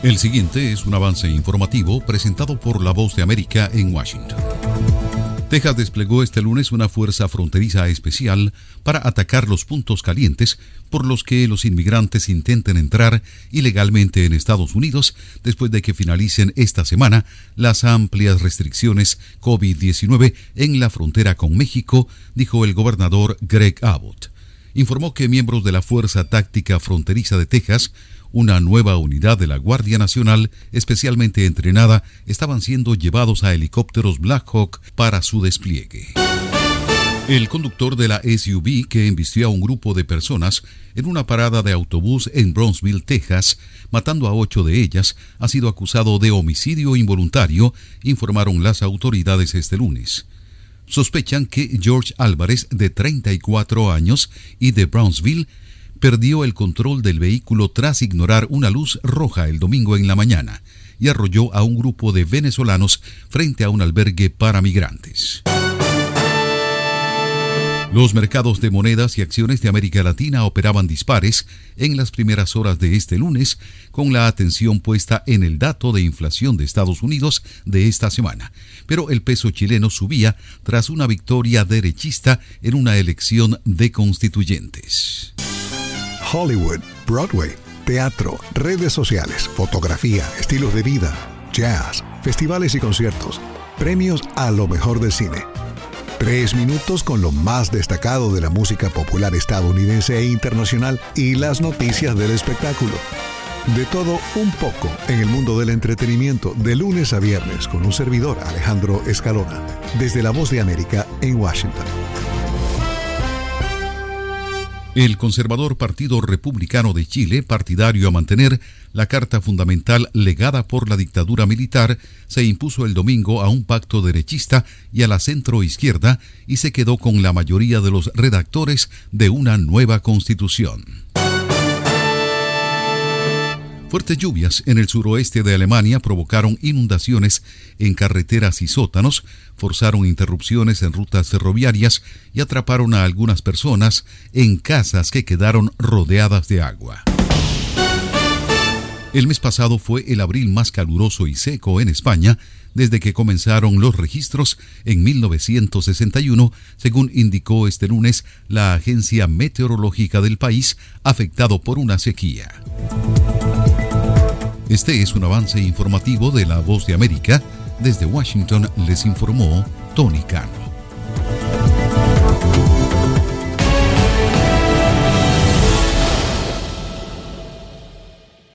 El siguiente es un avance informativo presentado por La Voz de América en Washington. Texas desplegó este lunes una fuerza fronteriza especial para atacar los puntos calientes por los que los inmigrantes intenten entrar ilegalmente en Estados Unidos después de que finalicen esta semana las amplias restricciones COVID-19 en la frontera con México, dijo el gobernador Greg Abbott. Informó que miembros de la Fuerza Táctica Fronteriza de Texas, una nueva unidad de la Guardia Nacional especialmente entrenada, estaban siendo llevados a helicópteros Black Hawk para su despliegue. El conductor de la SUV que embistió a un grupo de personas en una parada de autobús en Brownsville, Texas, matando a 8 de ellas, ha sido acusado de homicidio involuntario, informaron las autoridades este lunes. Sospechan que George Álvarez, de 34 años y de Brownsville, perdió el control del vehículo tras ignorar una luz roja el domingo en la mañana y arrolló a un grupo de venezolanos frente a un albergue para migrantes. Los mercados de monedas y acciones de América Latina operaban dispares en las primeras horas de este lunes, con la atención puesta en el dato de inflación de Estados Unidos de esta semana. Pero el peso chileno subía tras una victoria derechista en una elección de constituyentes. Hollywood, Broadway, teatro, redes sociales, fotografía, estilos de vida, jazz, festivales y conciertos, premios a lo mejor del cine. 3 minutos con lo más destacado de la música popular estadounidense e internacional y las noticias del espectáculo. De todo un poco en el mundo del entretenimiento, de lunes a viernes, con un servidor, Alejandro Escalona, desde La Voz de América en Washington. El conservador Partido Republicano de Chile, partidario a mantener la Carta Fundamental legada por la dictadura militar, se impuso el domingo a un pacto derechista y a la centroizquierda y se quedó con la mayoría de los redactores de una nueva constitución. Fuertes lluvias en el suroeste de Alemania provocaron inundaciones en carreteras y sótanos, forzaron interrupciones en rutas ferroviarias y atraparon a algunas personas en casas que quedaron rodeadas de agua. El mes pasado fue el abril más caluroso y seco en España desde que comenzaron los registros en 1961, según indicó este lunes la agencia meteorológica del país, afectado por una sequía. Este es un avance informativo de La Voz de América. Desde Washington les informó Tony Cano.